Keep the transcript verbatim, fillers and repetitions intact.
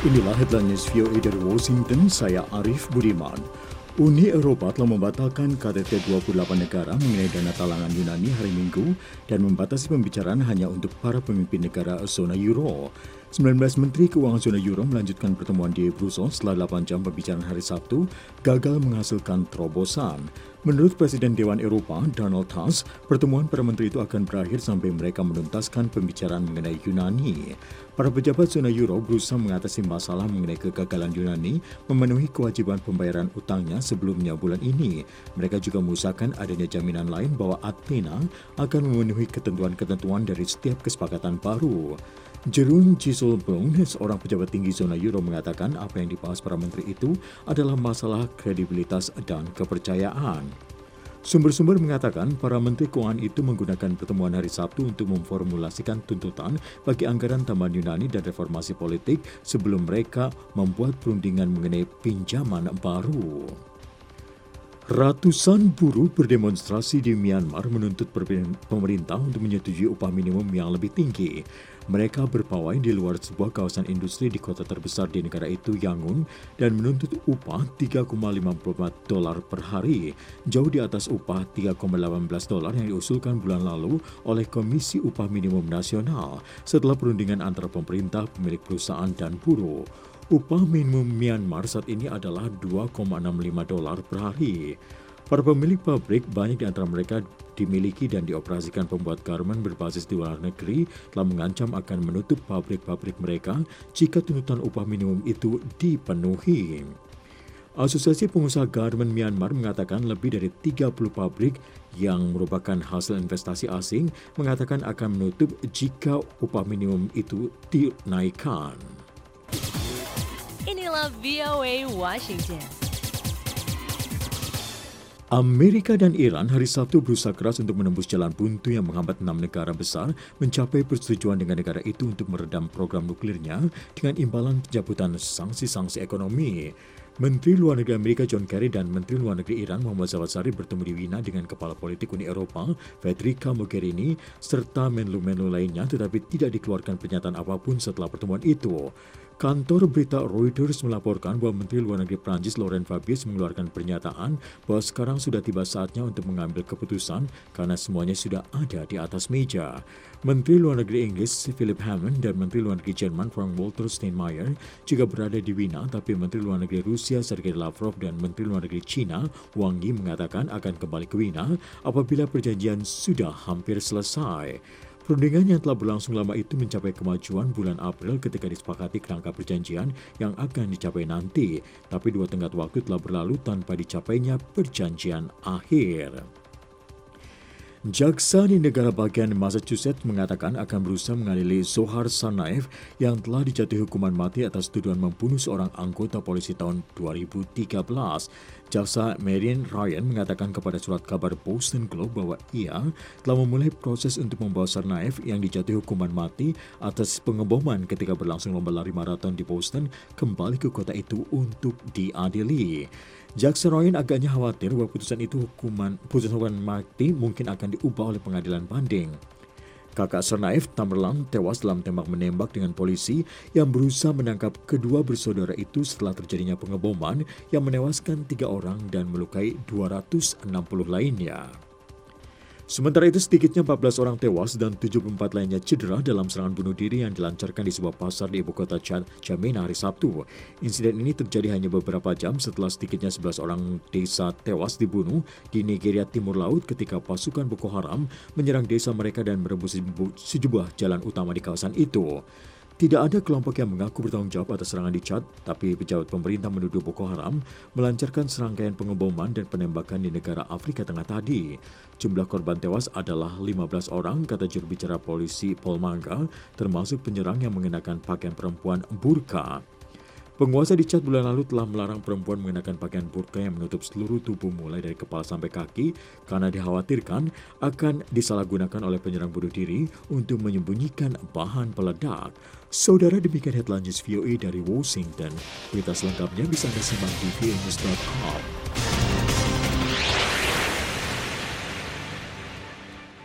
Inilah headline news V O A dari Washington, saya Arif Budiman. Uni Eropa telah membatalkan K T T dua puluh delapan negara mengenai dana talangan Yunani hari Minggu dan membatasi pembicaraan hanya untuk para pemimpin negara zona Euro. sembilan belas Menteri Keuangan zona Euro melanjutkan pertemuan di Brussels setelah delapan jam pembicaraan hari Sabtu gagal menghasilkan terobosan. Menurut Presiden Dewan Eropa, Donald Tusk, pertemuan para menteri itu akan berakhir sampai mereka menuntaskan pembicaraan mengenai Yunani. Para pejabat zona Euro berusaha mengatasi masalah mengenai kegagalan Yunani memenuhi kewajiban pembayaran utangnya sebelumnya bulan ini. Mereka juga mengusahakan adanya jaminan lain bahwa Athena akan memenuhi ketentuan-ketentuan dari setiap kesepakatan baru. Jeroen Dijsselbloem, seorang pejabat tinggi zona Euro, mengatakan apa yang dibahas para menteri itu adalah masalah kredibilitas dan kepercayaan. Sumber-sumber mengatakan para menteri keuangan itu menggunakan pertemuan hari Sabtu untuk memformulasikan tuntutan bagi anggaran tambahan Yunani dan reformasi politik sebelum mereka membuat perundingan mengenai pinjaman baru. Ratusan buruh berdemonstrasi di Myanmar menuntut pemerintah untuk menyetujui upah minimum yang lebih tinggi. Mereka berpawai di luar sebuah kawasan industri di kota terbesar di negara itu, Yangon, dan menuntut upah tiga koma lima puluh empat dolar per hari, jauh di atas upah tiga koma satu delapan dolar yang diusulkan bulan lalu oleh Komisi Upah Minimum Nasional setelah perundingan antara pemerintah, pemilik perusahaan, dan buruh. Upah minimum Myanmar saat ini adalah dua koma enam lima dolar per hari. Para pemilik pabrik, banyak di antara mereka dimiliki dan dioperasikan pembuat garmen berbasis di luar negeri, telah mengancam akan menutup pabrik-pabrik mereka jika tuntutan upah minimum itu dipenuhi. Asosiasi Pengusaha Garmen Myanmar mengatakan lebih dari tiga puluh pabrik yang merupakan hasil investasi asing mengatakan akan menutup jika upah minimum itu dinaikkan. Inilah V O A Washington. Amerika dan Iran hari Sabtu berusaha keras untuk menembus jalan buntu yang menghambat enam negara besar mencapai persetujuan dengan negara itu untuk meredam program nuklirnya dengan imbalan pencabutan sanksi-sanksi ekonomi. Menteri Luar Negeri Amerika John Kerry dan Menteri Luar Negeri Iran Muhammad Javad Zarif bertemu di Wina dengan Kepala Politik Uni Eropa Federica Mogherini serta menlu-menlu lainnya, tetapi tidak dikeluarkan pernyataan apapun setelah pertemuan itu. Kantor berita Reuters melaporkan bahwa Menteri Luar Negeri Prancis Laurent Fabius mengeluarkan pernyataan bahwa sekarang sudah tiba saatnya untuk mengambil keputusan karena semuanya sudah ada di atas meja. Menteri Luar Negeri Inggris Philip Hammond dan Menteri Luar Negeri Jerman Frank-Walter Steinmeier juga berada di Wina, tapi Menteri Luar Negeri Rusia Sergei Lavrov dan Menteri Luar Negeri China Wang Yi mengatakan akan kembali ke Wina apabila perjanjian sudah hampir selesai. Perundingan yang telah berlangsung lama itu mencapai kemajuan bulan April ketika disepakati kerangka perjanjian yang akan dicapai nanti, tapi dua tenggat waktu telah berlalu tanpa dicapainya perjanjian akhir. Jaksa di negara bagian Massachusetts mengatakan akan berusaha mengadili Zohar Tsarnaev yang telah dijatuhi hukuman mati atas tuduhan membunuh seorang anggota polisi tahun dua ribu tiga belas. Jaksa Marian Ryan mengatakan kepada surat kabar Boston Globe bahwa ia telah memulai proses untuk membawa Tsarnaev yang dijatuhi hukuman mati atas pengeboman ketika berlangsung lomba lari maraton di Boston kembali ke kota itu untuk diadili. Jaksa Ryan agaknya khawatir bahwa putusan itu hukuman putusan hukuman mati mungkin akan diubah oleh pengadilan banding. Kakak Tsarnaev, Tamerlan, tewas dalam tembak menembak dengan polisi yang berusaha menangkap kedua bersaudara itu setelah terjadinya pengeboman yang menewaskan tiga orang dan melukai dua ratus enam puluh lainnya. Sementara itu sedikitnya empat belas orang tewas dan tujuh puluh empat lainnya cedera dalam serangan bunuh diri yang dilancarkan di sebuah pasar di ibu kota Chad, N'Djamena hari Sabtu. Insiden ini terjadi hanya beberapa jam setelah sedikitnya sebelas orang desa tewas dibunuh di Nigeria Timur Laut ketika pasukan Boko Haram menyerang desa mereka dan merebut sejumlah jalan utama di kawasan itu. Tidak ada kelompok yang mengaku bertanggung jawab atas serangan di Chad, tapi pejabat pemerintah menuduh Boko Haram melancarkan serangkaian pengeboman dan penembakan di negara Afrika Tengah tadi. Jumlah korban tewas adalah lima belas orang, kata juru bicara polisi Paul Manga, termasuk penyerang yang mengenakan pakaian perempuan burka. Penguasa di Chad bulan lalu telah melarang perempuan mengenakan pakaian burka yang menutup seluruh tubuh mulai dari kepala sampai kaki karena dikhawatirkan akan disalahgunakan oleh penyerang bunuh diri untuk menyembunyikan bahan peledak. Saudara, demikian headline news V O A dari Washington. Berita selengkapnya bisa Anda simak di v o a news dot com.